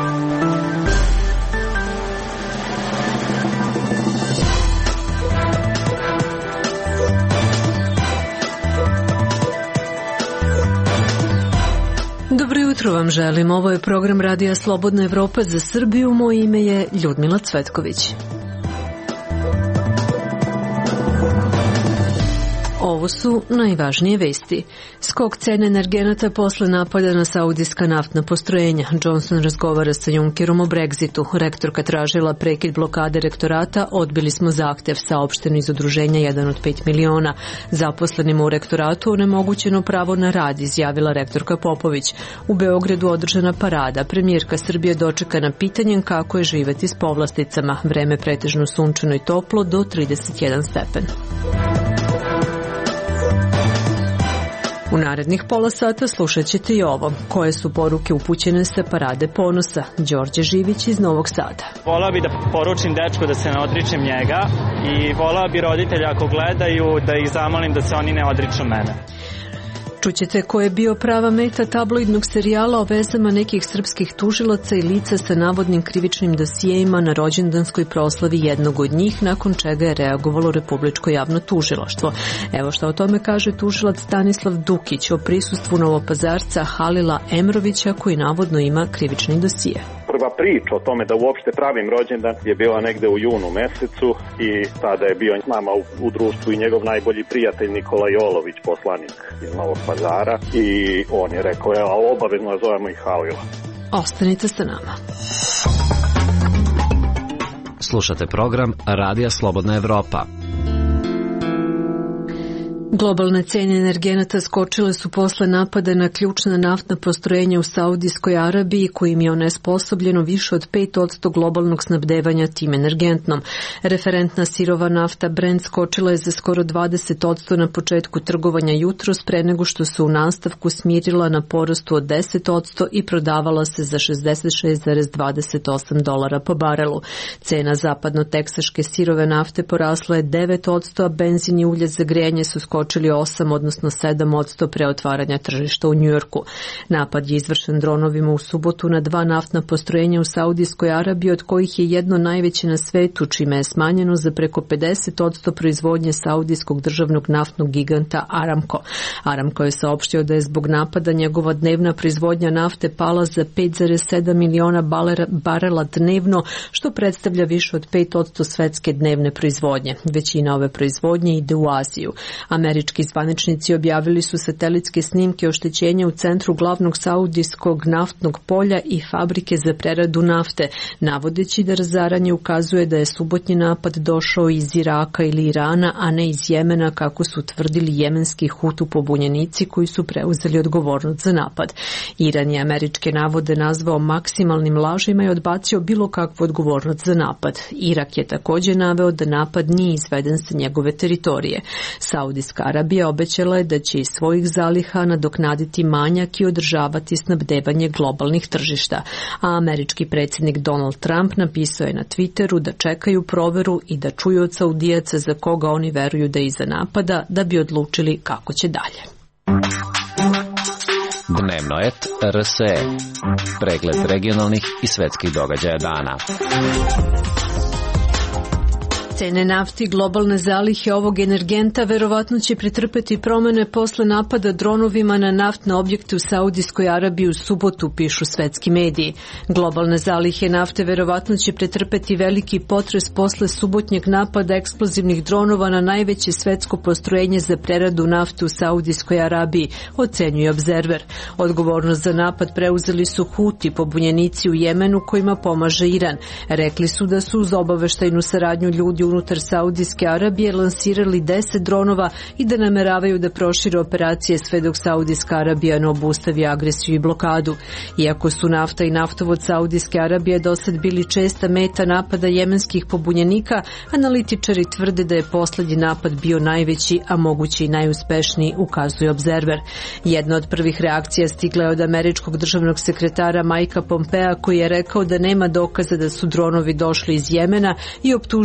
Dobro jutro vam želim. Ovo je program Radija Slobodna Evropa za Srbiju. Moje ime je Ljudmila Cvetković. Ovo su najvažnije vesti. Skok cene energenata posle napada na saudijska naftna postrojenja. Johnson razgovara sa Junckerom o Brexitu. Rektorka tražila prekid blokade rektorata. Odbili smo zahtev, saopšteno iz udruženja 1 od 5 miliona. Zaposlenima u rektoratu onemogućeno pravo na rad, izjavila rektorka Popović. U Beogradu održana parada. Premijerka Srbije dočekana pitanjem kako je živeti s povlasticama. Vreme pretežno sunčano i toplo do 31 stepen. U narednih pola sata slušat ćete i ovo. Koje su poruke upućene sa parade ponosa? Đorđe Živić iz Novog Sada. Volao bi da poručim dečku da se ne odričem njega i volao bi roditelja ako gledaju da ih zamolim da se oni ne odriču mene. Čućete ko je bio prava meta tabloidnog serijala o vezama nekih srpskih tužilaca i lica sa navodnim krivičnim dosijejima na rođendanskoj proslavi jednog od njih, nakon čega je reagovalo Republičko javno tužilaštvo. Evo što o tome kaže tužilac Stanislav Dukić o prisustvu novopazarca Halila Emrovića koji navodno ima krivični dosije. Prva priča o tome da uopšte pravim rođendan je bila negde u junu mesecu i tada je bio s nama u društvu i njegov najbolji prijatelj Nikola Jolović, poslanik iz Novog Pazara, i on je rekao, obavezno nazovemo i Halila. Ostanite sa nama. Slušate program Radija Slobodna Evropa. Globalne cene energenata skočile su posle napada na ključna naftna postrojenja u Saudijskoj Arabiji, kojim je onesposobljeno više od 5% globalnog snabdevanja tim energentnom. Referentna sirova nafta Brent skočila je za skoro 20% na početku trgovanja jutros, pre nego što se u nastavku smirila na porastu od 10% i prodavala se za $66,28 po barelu. Cena zapadno-teksaške sirove nafte porasla je 9%, a benzin i ulje za grejanje su skočili 8, odnosno 7% pre otvaranja tržišta u Njujorku. Napad je izvršen dronovima u subotu na 2 naftna postrojenja u Saudijskoj Arabiji, od kojih je jedno najveće na svetu, čime je smanjeno za preko 50% proizvodnje saudijskog državnog naftnog giganta Aramco. Aramco je saopštio da je zbog napada njegova dnevna proizvodnja nafte pala za 5,7 miliona barela dnevno, što predstavlja više od 5% svetske dnevne proizvodnje. Većina ove proizvodnje ide u Aziju. Američki zvaničnici objavili su satelitske snimke oštećenja u centru glavnog saudijskog naftnog polja i fabrike za preradu nafte, navodeći da razaranje ukazuje da je subotnji napad došao iz Iraka ili Irana, a ne iz Jemena, kako su tvrdili jemenski Hutu pobunjenici koji su preuzeli odgovornost za napad. Iran je američke navode nazvao maksimalnim lažima i odbacio bilo kakvu odgovornost za napad. Irak je također naveo da napad nije izveden sa njegove teritorije. Saudijska Arabija obećala je da će iz svojih zaliha nadoknaditi manjak i održavati snabdevanje globalnih tržišta, a američki predsjednik Donald Trump napisao je na Twitteru da čekaju proveru i da čuju od Saudijaca za koga oni veruju da je iza napada, da bi odlučili kako će dalje. Dnevno et RSE. Pregled regionalnih i svetskih događaja dana. Cene nafti i globalne zalihe ovog energenta verovatno će pretrpeti promene posle napada dronovima na naftne objekte u Saudijskoj Arabiji u subotu, pišu svetski mediji. Globalne zalihe nafte verovatno će pretrpeti veliki potres posle subotnjeg napada eksplozivnih dronova na najveće svetsko postrojenje za preradu nafte u Saudijskoj Arabiji, ocenjuje Observer. Odgovornost za napad preuzeli su Huti, pobunjenici u Jemenu kojima pomaže Iran. Rekli su da su uz obaveštajnu saradnju ljudi unutar Saudijske Arabije lansirali 10 dronova i da nameravaju da prošire operacije sve dok Saudijska Arabija ne obustavi agresiju i blokadu. Iako su nafta i naftovod Saudijske Arabije do sad bili česta meta napada jemenskih pobunjenika, analitičari tvrde da je poslednji napad bio najveći, a moguće i najuspešniji, ukazuje Observer. Jedna od prvih reakcija stigla je od američkog državnog sekretara Mikea Pompea, koji je rekao da nema dokaza da su dronovi došli iz Jemena i optužio Iran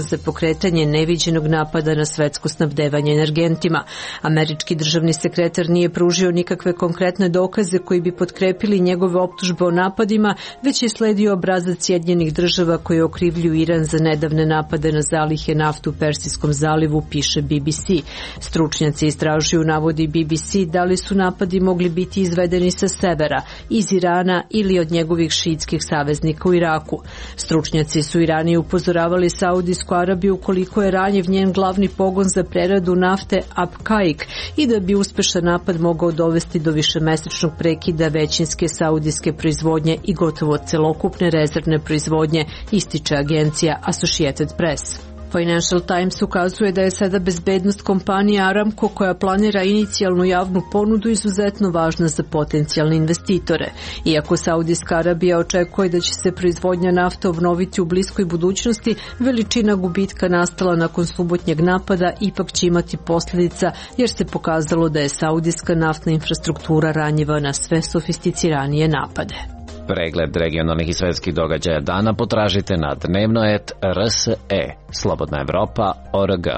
za pokretanje neviđenog napada na svetsko snabdevanje energentima. Američki državni sekretar nije pružio nikakve konkretne dokaze koji bi potkrepili njegove optužbe o napadima, već je sledio obrazac Sjedinjenih država koji okrivljuju Iran za nedavne napade na zalihe nafte u Persijskom zalivu, piše BBC. Stručnjaci istražuju, navodi BBC, da li su napadi mogli biti izvedeni sa severa, iz Irana ili od njegovih šiitskih saveznika u Iraku. Stručnjaci su Irani upozoravali Saudijsku Arabiju koliko je ranjiv njen glavni pogon za preradu nafte Abqaiq i da bi uspešan napad mogao dovesti do višemesečnog prekida većinske saudijske proizvodnje i gotovo celokupne rezervne proizvodnje, ističe agencija Associated Press. Financial Times ukazuje da je sada bezbednost kompanije Aramco, koja planira inicijalnu javnu ponudu, izuzetno važna za potencijalne investitore. Iako Saudijska Arabija očekuje da će se proizvodnja nafte obnoviti u bliskoj budućnosti, veličina gubitka nastala nakon subotnjeg napada ipak će imati posljedica, jer se pokazalo da je saudijska naftna infrastruktura ranjiva na sve sofisticiranije napade. Pregled regionalnih i svetskih događaja dana potražite na dnevno.rse, slobodnaevropa.org.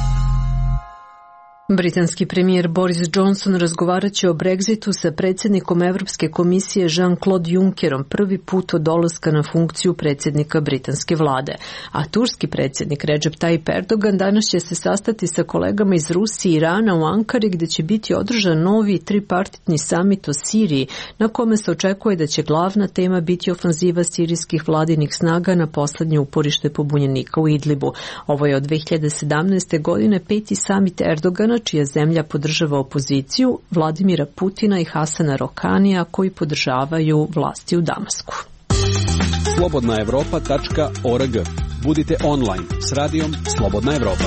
Britanski premijer Boris Johnson razgovarat će o Brexitu sa predsjednikom Evropske komisije Jean-Claude Junckerom prvi put od dolaska na funkciju predsjednika britanske vlade. A turski predsjednik Recep Tayyip Erdogan danas će se sastati sa kolegama iz Rusije i Irana u Ankari, gdje će biti održan novi tripartitni samit o Siriji, na kome se očekuje da će glavna tema biti ofanziva sirijskih vladinih snaga na poslednje uporište pobunjenika u Idlibu. Ovo je od 2017. godine peti samit Erdogana, čija zemlja podržava opoziciju, Vladimira Putina i Hasana Rokanija, koji podržavaju vlasti u Damasku. slobodnaevropa.org. Budite online s radijom Slobodna Evropa.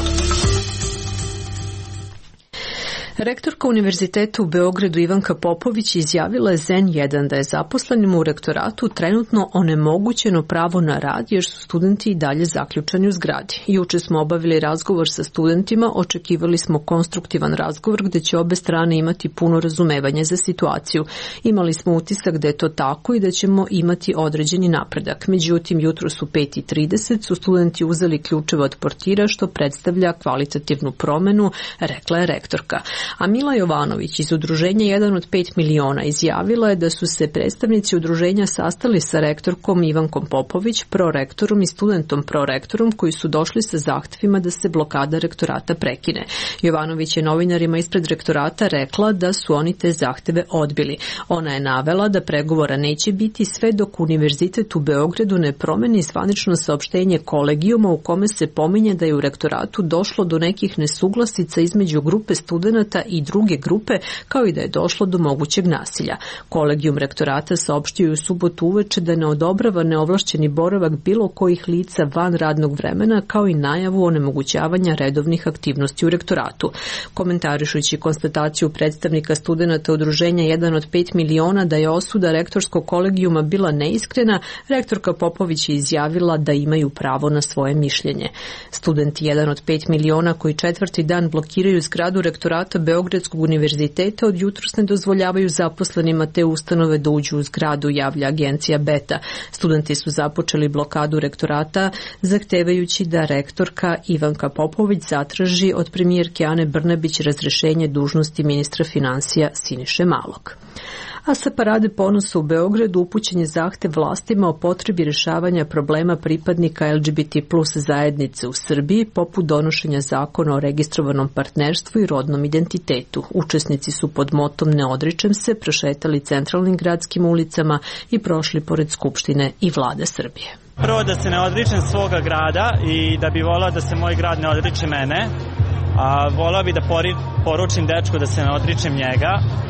Rektorka Univerziteta u Beogradu Ivanka Popović izjavila je Zen1 da je zaposlenima u rektoratu trenutno onemogućeno pravo na rad jer su studenti i dalje zaključani u zgradi. Juče smo obavili razgovor sa studentima, očekivali smo konstruktivan razgovor gdje će obe strane imati puno razumevanje za situaciju. Imali smo utisak da je to tako i da ćemo imati određeni napredak. Međutim, jutros u 5:30 su studenti uzeli ključeve od portira, što predstavlja kvalitativnu promenu, rekla je rektorka. A Mila Jovanović iz udruženja 1 od 5 miliona izjavila je da su se predstavnici udruženja sastali sa rektorkom Ivankom Popović, prorektorom i studentom prorektorom, koji su došli sa zahtjevima da se blokada rektorata prekine. Jovanović je novinarima ispred rektorata rekla da su oni te zahtjeve odbili. Ona je navela da pregovora neće biti sve dok Univerzitet u Beogradu ne promeni zvanično saopštenje kolegijuma u kome se pominje da je u rektoratu došlo do nekih nesuglasica između grupe studenata i druge grupe, kao i da je došlo do mogućeg nasilja. Kolegijum rektorata saopštio u subotu uveče da ne odobrava neovlašćeni boravak bilo kojih lica van radnog vremena, kao i najavu onemogućavanja redovnih aktivnosti u rektoratu. Komentarišući konstataciju predstavnika studenata udruženja 1 od 5 miliona da je osuda rektorskog kolegijuma bila neiskrena, rektorka Popović je izjavila da imaju pravo na svoje mišljenje. Studenti 1 od 5 miliona koji četvrti dan blokiraju zgradu rektorata Beogradskog univerziteta od jutros ne dozvoljavaju zaposlenima te ustanove da uđu u zgradu, javlja agencija Beta. Studenti su započeli blokadu rektorata, zahtevajući da rektorka Ivanka Popović zatraži od premijerke Ane Brnabić razrešenje dužnosti ministra financija Siniše Malog. A sa parade ponosa u Beogradu upućen je zahtev vlastima o potrebi rješavanja problema pripadnika LGBT+ zajednice u Srbiji, poput donošenja zakona o registrovanom partnerstvu i rodnom identitetu. Učesnici su pod motom Ne odričem se prošetali centralnim gradskim ulicama i prošli pored Skupštine i Vlade Srbije. Prvo da se ne odričem svoga grada i da bi volao da se moj grad ne odriče mene, a volao bi da poručim dečku da se ne odričem njega.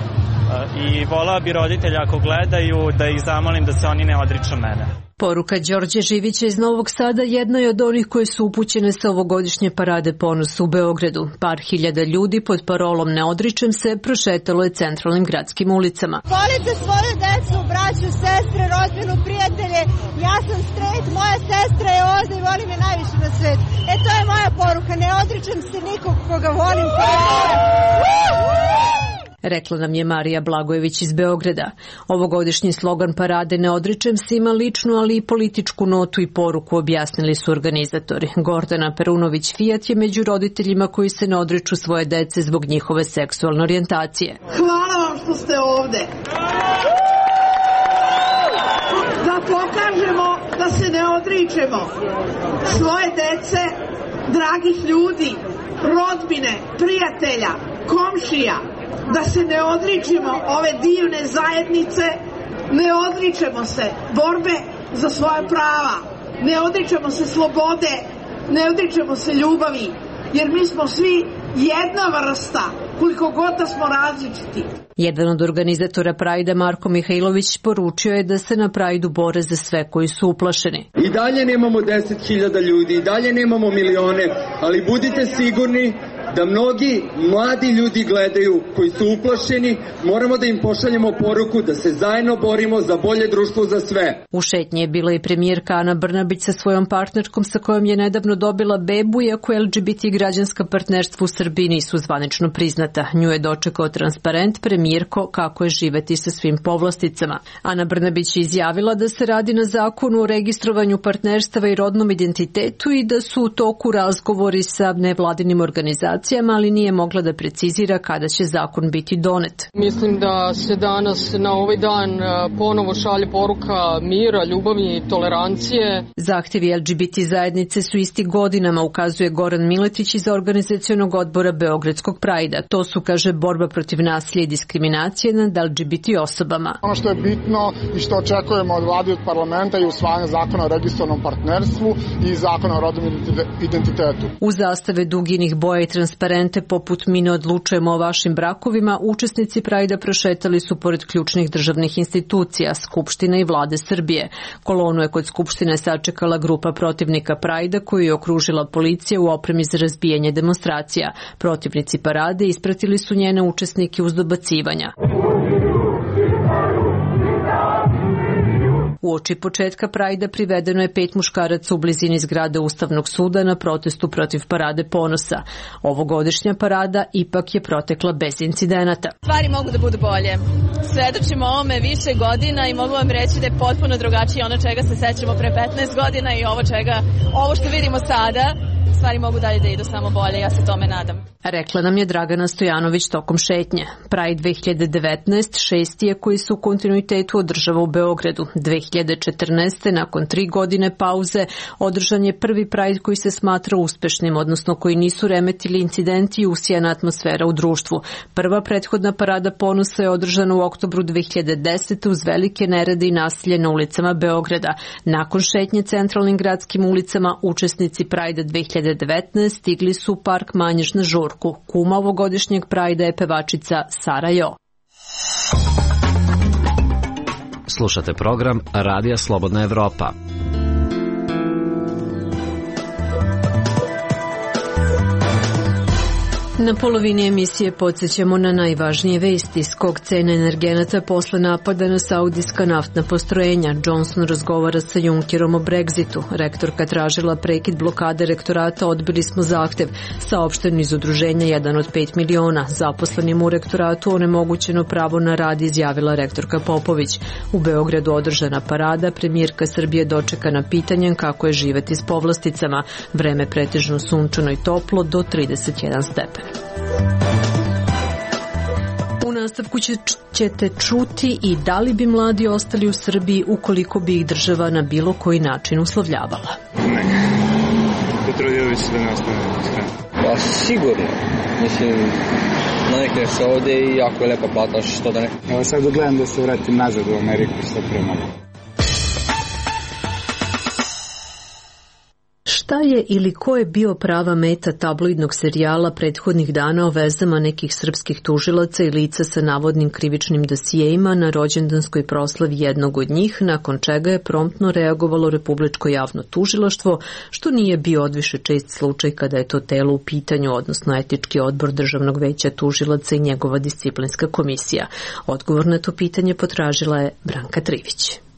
I volao bi roditelja ako gledaju da ih zamolim da se oni ne odriču mene. Poruka Đorđe Živića iz Novog Sada jedna je od onih koje su upućene sa ovogodišnje parade ponosa u Beogradu. Par hiljada ljudi pod parolom Ne odričem se prošetalo je centralnim gradskim ulicama. Volite svoju decu, braću, sestre, rodbinu, prijatelje. Ja sam straight, moja sestra je ovde i volim je najviše na svetu. To je moja poruka, ne odričem se nikog koga volim. rekla nam je Marija Blagojević iz Beograda. Ovogodišnji slogan parade "Ne odričem se" ima ličnu, ali i političku notu i poruku, objasnili su organizatori. Gordana Perunović-Fijat je među roditeljima koji se ne odriču svoje dece zbog njihove seksualne orijentacije. Hvala vam što ste ovde. Da pokažemo da se ne odričemo svoje dece, dragih ljudi, rodbine, prijatelja, komšija, da se ne odričemo ove divne zajednice, ne odričemo se borbe za svoja prava, ne odričemo se slobode, ne odričemo se ljubavi, jer mi smo svi jedna vrsta, koliko god da smo različiti. Jedan od organizatora Prajda, Marko Mihajlović, poručio je da se na Prajdu bore za sve koji su uplašeni. I dalje nemamo 10.000 ljudi, i dalje nemamo milione, ali budite sigurni da mnogi mladi ljudi gledaju koji su uplašeni, moramo da im pošaljemo poruku da se zajedno borimo za bolje društvo za sve. U šetnji je bila i premijerka Ana Brnabić sa svojom partnerkom sa kojom je nedavno dobila bebu, iako LGBT građanska partnerstva u Srbiji nisu zvanično priznata. Nju je dočekao transparent "Premijerko, kako je živeti sa svim povlasticama". Ana Brnabić je izjavila da se radi na zakonu o registrovanju partnerstava i rodnom identitetu i da su u toku razgovori sa nevladinim organizacijama, ali nije mogla da precizira kada će zakon biti donet. Mislim da se danas na ovaj dan ponovo šalje poruka mira, ljubavi i tolerancije. Zahtjevi LGBT zajednice su isti godinama, ukazuje Goran Miletić iz organizacionog odbora Beogradskog Prajda. To su, kaže, borba protiv nasilja i diskriminacije nad LGBT osobama. Ono što je bitno i što očekujemo od vlade i od parlamenta je usvajanje zakona o registrovanom partnerstvu i zakona o rodnom identitetu. U zastave duginih boja i transparente poput "Mi ne odlučujemo o vašim brakovima", učesnici Prajda prošetali su pored ključnih državnih institucija, Skupština i vlade Srbije. Kolonu je kod Skupštine sačekala grupa protivnika Prajda koju je okružila policija u opremi za razbijanje demonstracija. Protivnici parade ispratili su njene učesnike uz dobacivanja. Uoči početka Prajda privedeno je 5 muškaraca u blizini zgrade Ustavnog suda na protestu protiv Parade ponosa. Ovogodišnja parada ipak je protekla bez incidenata. Stvari mogu da budu bolje. Svedočimo ovome više godina i mogu vam reći da je potpuno drugačije ono čega se sećamo pre 15 godina i ovo što vidimo sada. Stvari mogu dalje da idu samo bolje, ja se tome nadam. Rekla nam je Dragana Stojanović tokom šetnje. Pride 2019 šesti je koji se u kontinuitetu održava u Beogradu. 2014. nakon 3 godine pauze održan je prvi Pride koji se smatra uspešnim, odnosno koji nisu remetili incidenti i usijana atmosfera u društvu. Prva prethodna Parada ponosa je održana u oktobru 2010. uz velike nerede i nasilje na ulicama Beograda. Nakon šetnje centralnim gradskim ulicama, učesnici Prajda 2019 stigli su u park Manjež na žurku. Kuma ovogodišnjeg Prajda je pevačica Sara Jo. Slušate program Radija Slobodna Evropa. Na polovini emisije podsjećamo na najvažnije vesti. Skok cene energenata posle napada na saudijska naftna postrojenja. Johnson razgovara sa Junckerom o Brexitu. Rektorka tražila prekid blokade rektorata, odbili smo zahtev. Saopšten iz udruženja 1 od 5 miliona. Zaposlenima u rektoratu onemogućeno pravo na rad, izjavila rektorka Popović. U Beogradu održana parada, premijerka Srbije dočekana pitanjem kako je živeti s povlasticama. Vreme pretežno sunčano i toplo do 31 stepen. U nastavku ćete čuti i da li bi mladi ostali u Srbiji ukoliko bi ih država na bilo koji način uslovljavala. Potrudio bi se da ne ostane u stranu. Pa sigurno. Mislim, navikneš se ovde i jako je lepa plata, što da ne. Evo sad gledam da se vratim nazad u Ameriku što pre mogu. Šta je ili ko je bio prava meta tabloidnog serijala prethodnih dana o vezama nekih srpskih tužilaca i lica sa navodnim krivičnim dosijejima na rođendanskoj proslavi jednog od njih, nakon čega je promptno reagovalo Republičko javno tužilaštvo, što nije bio odviše čest slučaj kada je to telo u pitanju, odnosno etički odbor Državnog veća tužilaca i njegova disciplinska komisija. Odgovor na to pitanje potražila je Branka Trivić.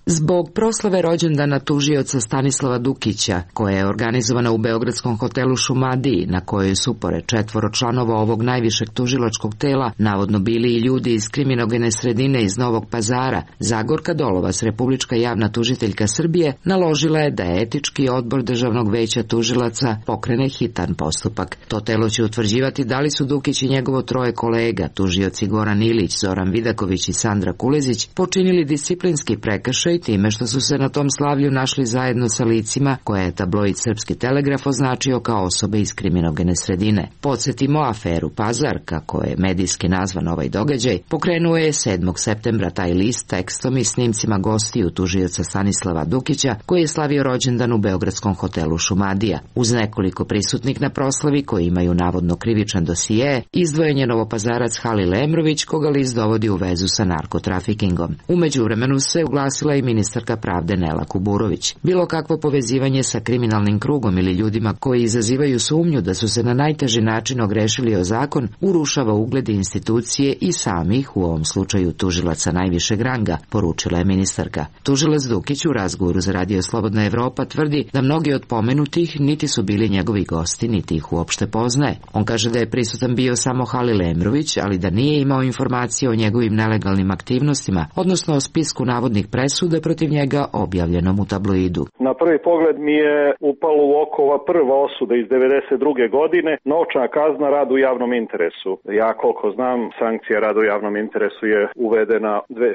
Zbog proslave rođendana tužioca Stanislava Dukića, koja je organizovana u beogradskom hotelu Šumadiji, na kojoj su pored 4 članova ovog najvišeg tužilačkog tela navodno bili i ljudi iz kriminogene sredine iz Novog Pazara, Zagorka Dolovac, republička javna tužiteljka Srbije, naložila je da etički odbor Državnog veća tužilaca pokrene hitan postupak. To telo će utvrđivati da li su Dukić i njegovo 3 kolega, tužioci Goran Ilić, Zoran Vidaković i Sandra Kulezić, počinili disciplinski prekršaj time što su se na tom slavlju našli zajedno sa licima koje je tabloid Srpski telegraf označio kao osobe iz kriminogene sredine. Podsjetimo, aferu Pazar, kako je medijski nazvan ovaj događaj, pokrenuo je 7. septembra taj list tekstom i snimcima gostiju tužioca Stanislava Dukića, koji je slavio rođendan u beogradskom hotelu Šumadija. Uz nekoliko prisutnih na proslavi koji imaju navodno krivičan dosije, izdvojen je Novopazarac Halil Emrović, koga list dovodi u vezu sa narkotrafikingom. U međuvremenu se uglasila i ministarka pravde Nela Kuburović. Bilo kakvo povezivanje sa kriminalnim krugom ili ljudima koji izazivaju sumnju da su se na najteži način ogrešili o zakon urušava ugled institucije i samih, u ovom slučaju tužilaca najvišeg ranga, poručila je ministarka. Tužilac Dukić u razgovoru za Radio Slobodna Evropa tvrdi da mnogi od pomenutih niti su bili njegovi gosti, niti ih uopšte poznaje. On kaže da je prisutan bio samo Halil Emrović, ali da nije imao informacije o njegovim nelegalnim aktivnostima, odnosno o spisku navodnih presuda protiv njega objavljenom u tabloidu. Na prvi pogled mi je upalo u oko ova prva osuda iz 92. godine, novčana kazna rad u javnom interesu. Ja koliko znam, sankcija rad u javnom interesu je uvedena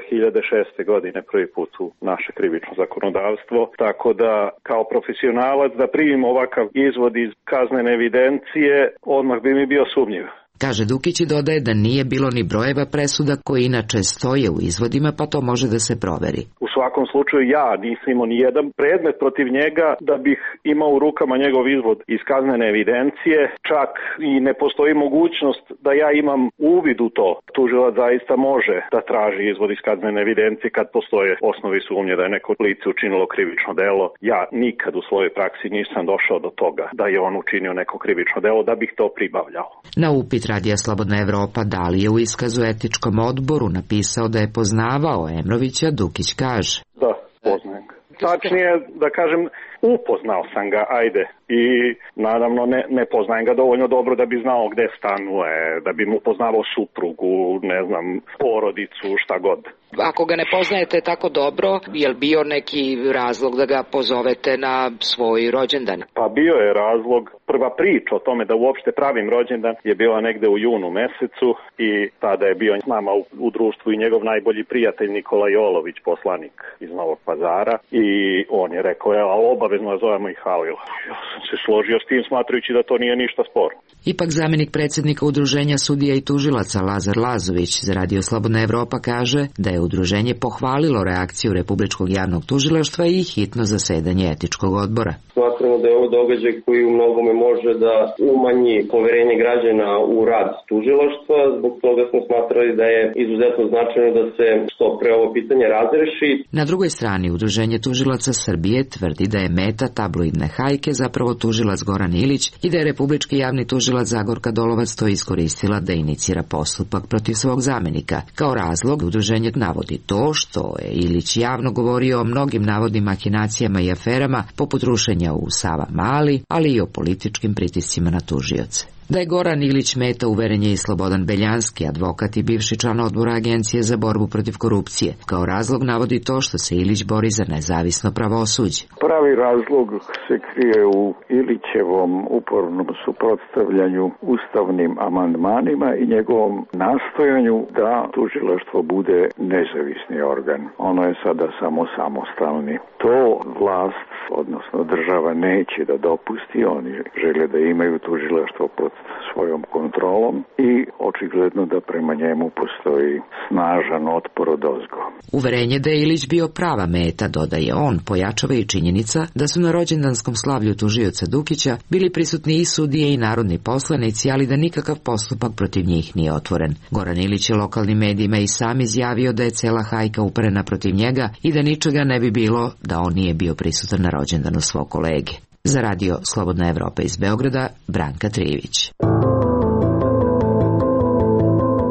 2006. godine prvi put u naše krivično zakonodavstvo, tako da kao profesionalac da primim ovakav izvod iz kaznene evidencije, odmah bi mi bio sumnjiv. Kaže Dukić i dodaje da nije bilo ni brojeva presuda koji inače stoje u izvodima, pa to može da se proveri. U svakom slučaju ja nisam imao ni jedan predmet protiv njega da bih imao u rukama njegov izvod iz kaznene evidencije, čak i ne postoji mogućnost da ja imam uvid u to. Tužilac zaista može da traži izvod iz kaznene evidencije kad postoje osnovi sumnje da je neko lice učinilo krivično delo. Ja nikad u svojoj praksi nisam došao do toga da je on učinio neko krivično delo da bih to pribavljao. Na upit Radija Slobodna Evropa da li je u iskazu etičkom odboru napisao da je poznavao Emrovića, Dukić kaže: Da, poznajem ga. Tačnije da kažem, upoznao sam ga, ajde. I naravno ne poznajem ga dovoljno dobro da bi znao gde stanuje, da bi mu poznavao suprugu, ne znam, porodicu, šta god. Ako ga ne poznajete tako dobro, je li bio neki razlog da ga pozovete na svoj rođendan? Pa bio je razlog. Prva priča o tome da uopšte pravim rođendan je bila negde u junu mesecu i tada je bio s nama u društvu i njegov najbolji prijatelj Nikola Jolović, poslanik iz Novog Pazara, i on je rekao, ali obavezno da zovemo i Halila. Ja sam se složio s tim smatrajući da to nije ništa sporno. Ipak zamjenik predsjednika Udruženja sudija i tužilaca Lazar Lazović za Radio Slobodna Evropa kaže da je udruženje pohvalilo reakciju Republičkog javnog tužilaštva i hitno zasedanje etičkog odbora. Smatramo da je ovo događaj koji u mnogome može da umanji poverenje građana u rad tužilaštva, zbog toga smo smatrali da je izuzetno značajno da se što pre ovo pitanje razreši. Na drugoj strani Udruženje tužilaca Srbije tvrdi da je meta tabloidne hajke zapravo tužilac Goran Ilić i da je Republički javni tužilac Zagorka Dolovac to iskoristila da inicira postupak protiv svog zamjenika. Kao razlog udruženje navodi to što je Ilić javno govorio o mnogim navodnim mahinacijama i aferama poput rušenja u Savamali, ali i o političkim pritiscima na tužioce. Da je Goran Ilić meta uveren je i Slobodan Beljanski, advokat i bivši član odbora Agencije za borbu protiv korupcije. Kao razlog navodi to što se Ilić bori za nezavisno pravosuđe. Pravi razlog se krije u Ilićevom upornom suprotstavljanju ustavnim amandmanima i njegovom nastojanju da tužilaštvo bude nezavisni organ. Ono je sada samo samostalni. To vlast, odnosno država, neće da dopusti. Oni žele da imaju tužilaštvo pod svojom kontrolom i očigledno da prema njemu postoji snažan otpor odozgo. Uverenje da je Ilić bio prava meta, dodaje on, pojačava i činjenica da su na rođendanskom slavlju tužioca Dukića bili prisutni i sudije i narodni poslanici, ali da nikakav postupak protiv njih nije otvoren. Goran Ilić je lokalnim medijima i sam izjavio da je cela hajka uperena protiv njega i da ničega ne bi bilo da on nije bio prisutan na rođendanu svog kolege. Za Radio Slobodna Evropa iz Beograda, Branka Trijević.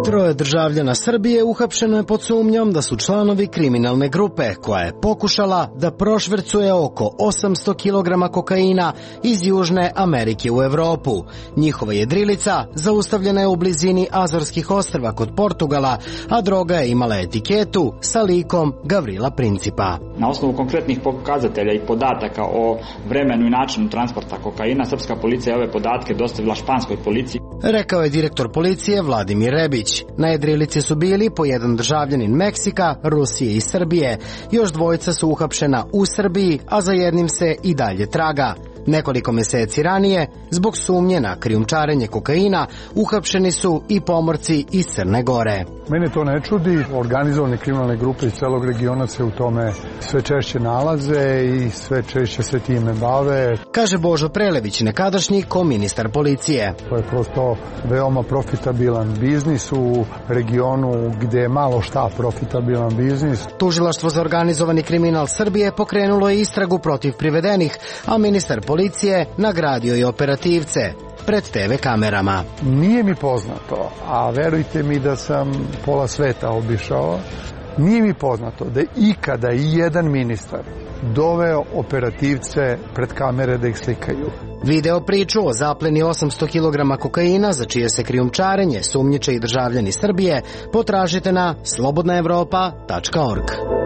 3 državljana Srbije uhapšeno je pod sumnjom da su članovi kriminalne grupe koja je pokušala da prošvercuje oko 800 kg kokaina iz Južne Amerike u Evropu. Njihova jedrilica zaustavljena je u blizini Azorskih ostrva kod Portugala, a droga je imala etiketu sa likom Gavrila Principa. Na osnovu konkretnih pokazatelja i podataka o vremenu i načinu transporta kokaina, srpska policija je ove podatke dostavila španskoj policiji. Rekao je direktor policije Vladimir Rebić. Na jedrilici su bili po jedan državljanin Meksika, Rusije i Srbije. Još dvojica su uhapšena u Srbiji, a za jednim se i dalje traga. Nekoliko meseci ranije, zbog sumnje na krijumčarenje kokaina, uhapšeni su i pomorci iz Crne Gore. Mene to ne čudi, organizovane kriminalne grupe iz celog regiona se u tome sve češće nalaze i sve češće se time bave. Kaže Božo Prelević, nekadašnji koministar policije. To je prosto veoma profitabilan biznis u regionu gde je malo šta profitabilan biznis. Tužilaštvo za organizovani kriminal Srbije pokrenulo je istragu protiv privedenih, a ministar policije nagradio i operativce pred TV kamerama. Nije mi poznato, a verujte mi da sam pola sveta obišao, nije mi poznato da je ikada i jedan ministar doveo operativce pred kamere da ih slikaju. Video priču o zapleni 800 kg kokaina, za čije se krijumčarenje sumnjiče i državljani Srbije, potražite na slobodnaevropa.org.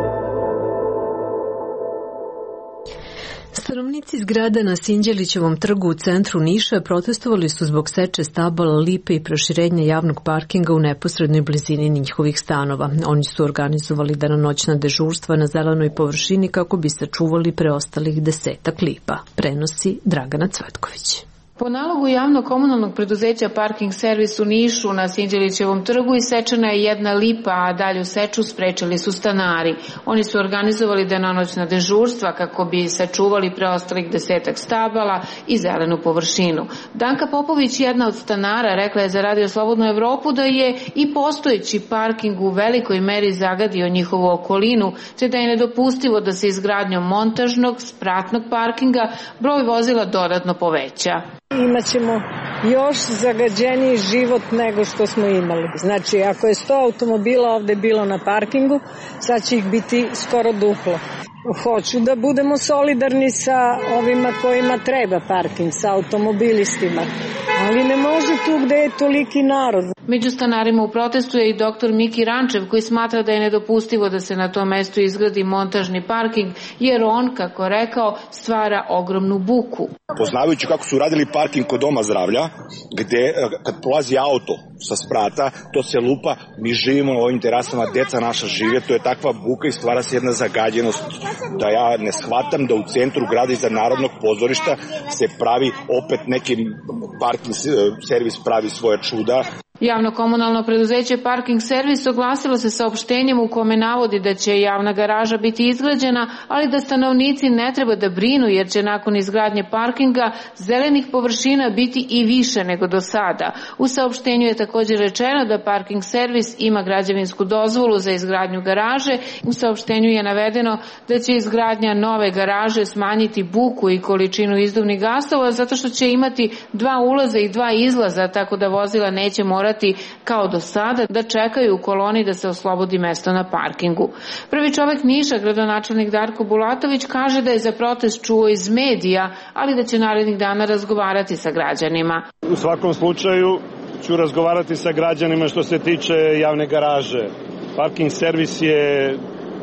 Stanovnici zgrada na Sinđelićevom trgu u centru Niša protestovali su zbog seče stabala, lipe i proširenja javnog parkinga u neposrednoj blizini njihovih stanova. Oni su organizovali danonoćna dežurstva na zelenoj površini kako bi sačuvali preostalih 10 lipa. Prenosi Dragana Cvetković. Po nalogu javnog komunalnog preduzeća Parking servis u Nišu na Sinđelićevom trgu isečena je 1 lipa, a dalju seču sprečili su stanari. Oni su organizovali danonoćna dežurstva kako bi sačuvali preostalih 10 stabala i zelenu površinu. Danka Popović, jedna od stanara, rekla je za Radio Slobodnu Evropu da je i postojeći parking u velikoj meri zagadio njihovu okolinu, te da je nedopustivo da se izgradnjom montažnog, spratnog parkinga broj vozila dodatno poveća. Imaćemo još zagađeniji život nego što smo imali. Znači, ako je 100 automobila ovde bilo na parkingu, sad će ih biti skoro duplo. Hoću da budemo solidarni sa ovima kojima treba parking, sa automobilistima, ali ne može tu gde je toliki narod. Među stanarima u protestu je i doktor Miki Rančev, koji smatra da je nedopustivo da se na tom mestu izgradi montažni parking, jer on, kako rekao, stvara ogromnu buku. Poznavajući kako su radili parking kod Doma zdravlja, gde kad prolazi auto sa sprata, to se lupa, mi živimo na ovim terasama, deca naša žive, to je takva buka i stvara se jedna zagađenost da ja ne shvatam da u centru grada iza Narodnog pozorišta se pravi opet neki parking servis pravi svoje čuda. Javno komunalno preduzeće Parking servis oglasilo se saopštenjem u kome navodi da će javna garaža biti izgrađena, ali da stanovnici ne treba da brinu jer će nakon izgradnje parkinga zelenih površina biti i više nego do sada. U saopštenju je također rečeno da Parking servis ima građevinsku dozvolu za izgradnju garaže. U saopštenju je navedeno da će izgradnja nove garaže smanjiti buku i količinu izduvnih gasova zato što će imati 2 ulaza i 2 izlaza, tako da vozila neće morati kao do sada da čekaju u koloni da se oslobodi mesto na parkingu. Prvi čovek Niša, gradonačelnik Darko Bulatović, kaže da je za protest čuo iz medija, ali da će narednih dana razgovarati sa građanima. U svakom slučaju ću razgovarati sa građanima što se tiče javne garaže. Parking servis je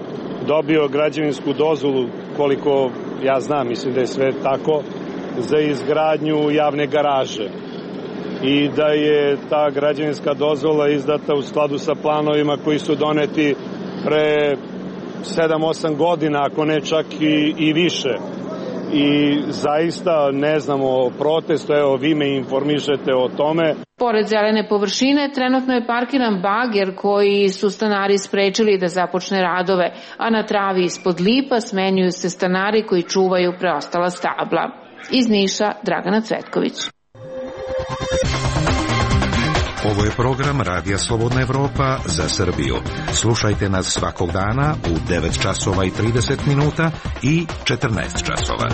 dobio građevinsku dozvolu, koliko ja znam, mislim da je sve tako, za izgradnju javne garaže. I da je ta građevinska dozvola izdata u skladu sa planovima koji su doneti pre 7-8 godina, ako ne čak i više. I zaista ne znamo protestu, evo vi me informišete o tome. Pored zelene površine trenutno je parkiran bager koji su stanari sprečili da započne radove, a na travi ispod lipa smenjuju se stanari koji čuvaju preostala stabla. Iz Niša, Dragana Cvetković. Ovo je program Radija Slobodna Evropa za Srbiju. Slušajte nas svakog dana u 9 časova i 30 minuta i 14 časova.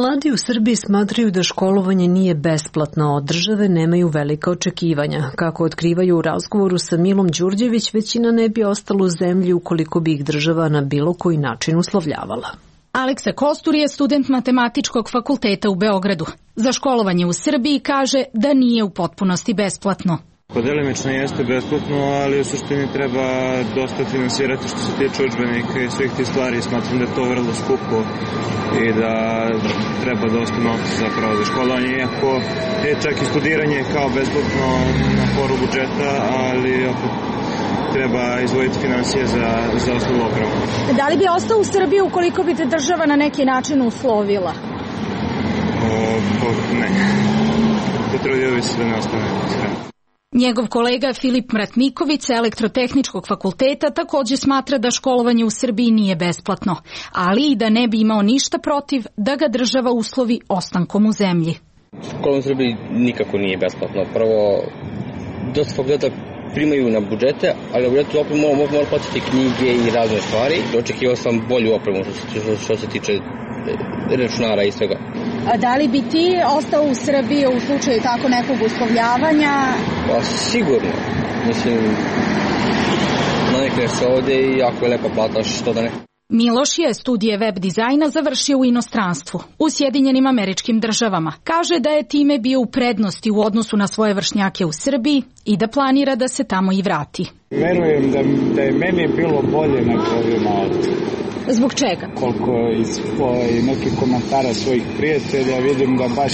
Mladi u Srbiji smatraju da školovanje nije besplatno, a od države nemaju velika očekivanja. Kako otkrivaju u razgovoru sa Milom Đurđević, većina ne bi ostala u zemlji ukoliko bi ih država na bilo koji način uslovljavala. Aleksa Kostur je student Matematičkog fakulteta u Beogradu. Za školovanje u Srbiji kaže da nije u potpunosti besplatno. Delimično jeste besplatno, ali u suštini treba dosta finansirati što se tiče udžbenika i svih tih stvari. Smatram da je to vrlo skupo i da treba dosta novca zapravo za školovanje, iako je čak i studiranje kao besplatno na foru budžeta, ali opet treba izvojiti financije za osnovnu opremu. Da li bi ostao u Srbiji ukoliko bi te država na neki način uslovila? Ne. Potrudio bi se da ne ostane iskreno. Njegov kolega Filip Mratmiković sa Elektrotehničkog fakulteta također smatra da školovanje u Srbiji nije besplatno, ali i da ne bi imao ništa protiv da ga država uslovi ostankom u zemlji. Školovanje u Srbiji nikako nije besplatno. Prvo, dosta fakulteta primaju na budžete, ali na budžetu opet mora platiti knjige i razne stvari. Očekivao sam bolju opremu što se tiče računara i svega. A da li bi ti ostao u Srbiji u slučaju tako nekog uslovljavanja? Pa sigurno. Mislim, navikneš se ovde i jako je lepa plata, što da ne. Miloš je studije web dizajna završio u inostranstvu, u Sjedinjenim Američkim Državama. Kaže da je time bio u prednosti u odnosu na svoje vršnjake u Srbiji i da planira da se tamo i vrati. Verujem da je meni bilo bolje nego ovima ovdje. Zbog čega? Koliko iz nekih komentara svojih prijatelja vidim da baš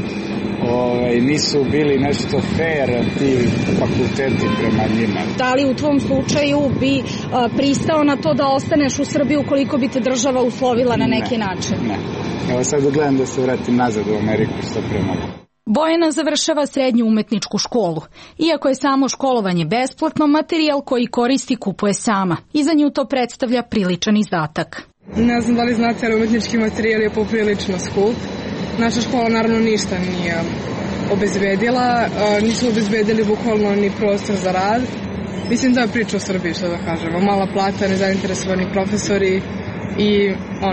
nisu bili nešto fair ti fakulteti prema njima. Da li u tvom slučaju bi pristao na to da ostaneš u Srbiji ukoliko bi te država uslovila na neki način? Ne. Evo sad gledam da se vratim nazad u Ameriku što pre mogu. Bojana završava srednju umetničku školu. Iako je samo školovanje besplatno, materijal koji koristi kupuje sama. I za nju to predstavlja priličan izdatak. Ne znam da li znate, ali umetnički materijal je poprilično skup. Naša škola naravno ništa nije obezbedila. Nisu obezbedili bukvalno ni prostor za rad. Mislim da je priča u Srbiji, što da kažemo. Mala plata, nezainteresovani profesori i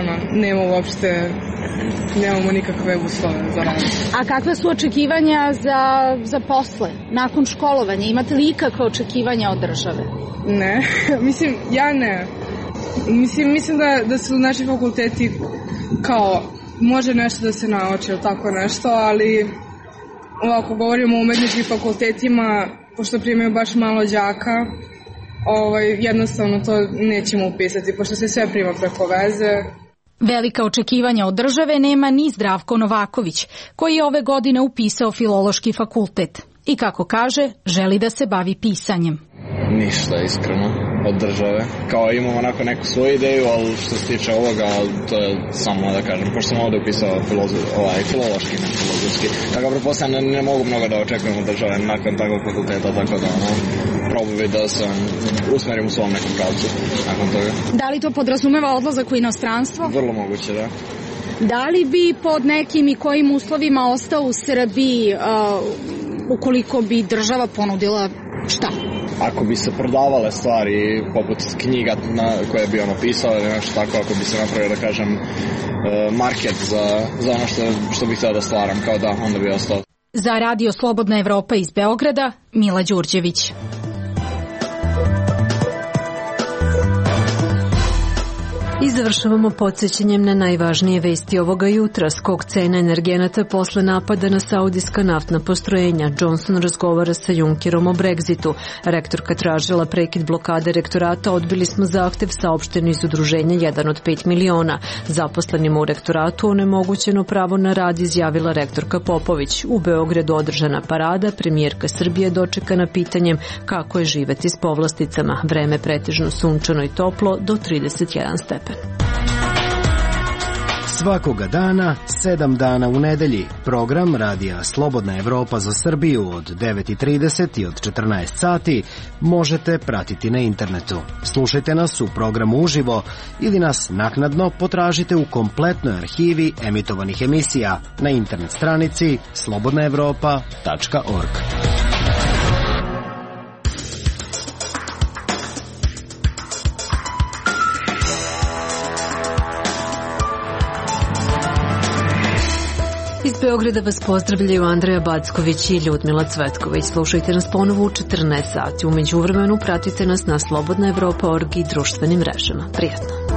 nemamo nikakve uslove za rad. A kakve su očekivanja za posle, nakon školovanja? Imate li ikakve očekivanja od države? Ne, ja ne. Mislim da su naši fakulteti kao, može nešto da se nauči ili tako nešto, ali ovako govorimo o umetničkim fakultetima, pošto primaju baš malo đaka, jednostavno to nećemo upisati, pošto se sve prima preko veze. Velika očekivanja od države nema ni Zdravko Novaković, koji je ove godine upisao Filološki fakultet. I kako kaže, želi da se bavi pisanjem. Ništa iskreno od države. Kao imamo onako neku svoju ideju, ali što se tiče ovoga, to je samo da kažem, pošto sam ovdje upisao filološki, ne filozofski. Tako pretpostavljam ne mogu mnogo da očekujem od države nakon takvog fakulteta, tako da probujem da se usmerim u svom nekom pravcu nakon toga. Da li to podrazumeva odlazak u inostranstvo? Vrlo moguće, da. Da li bi pod nekim i kojim uslovima ostao u Srbiji ukoliko bi država ponudila šta? Ako bi se prodavale stvari poput knjiga koje bi pisao ili nešto tako, ako bi se napravio da kažem market za ono što bih htio da stvaram, kao da, onda bi ostao. Za Radio Slobodna Evropa iz Beograda, Mila Đurđević. I završavamo podsjećanjem na najvažnije vesti ovoga jutra. Skok cena energenata posle napada na saudijska naftna postrojenja. Johnson razgovara sa Junckerom o Brexitu. Rektorka tražila prekid blokade rektorata. Odbili smo zahtev, saopšteni iz udruženja 1 od 5 miliona. Zaposlenima u rektoratu onemogućeno pravo na rad, izjavila rektorka Popović. U Beogradu održana parada. Premijerka Srbije dočekana pitanjem kako je živeti s povlasticama. Vreme pretežno sunčano i toplo do 31 stepen. Svakoga dana, 7 dana u nedelji, program Radija Slobodna Evropa za Srbiju od 9:30 i od 14 sati možete pratiti na internetu. Slušajte nas u programu uživo ili nas naknadno potražite u kompletnoj arhivi emitovanih emisija na internet stranici slobodnaevropa.org. Beograda vas pozdravljaju Andreja Backović i Ljudmila Cvetković. Slušajte nas ponovo u 14 sati. U međuvremenu pratite nas na slobodnaevropa.org i društvenim mrežama. Prijatno.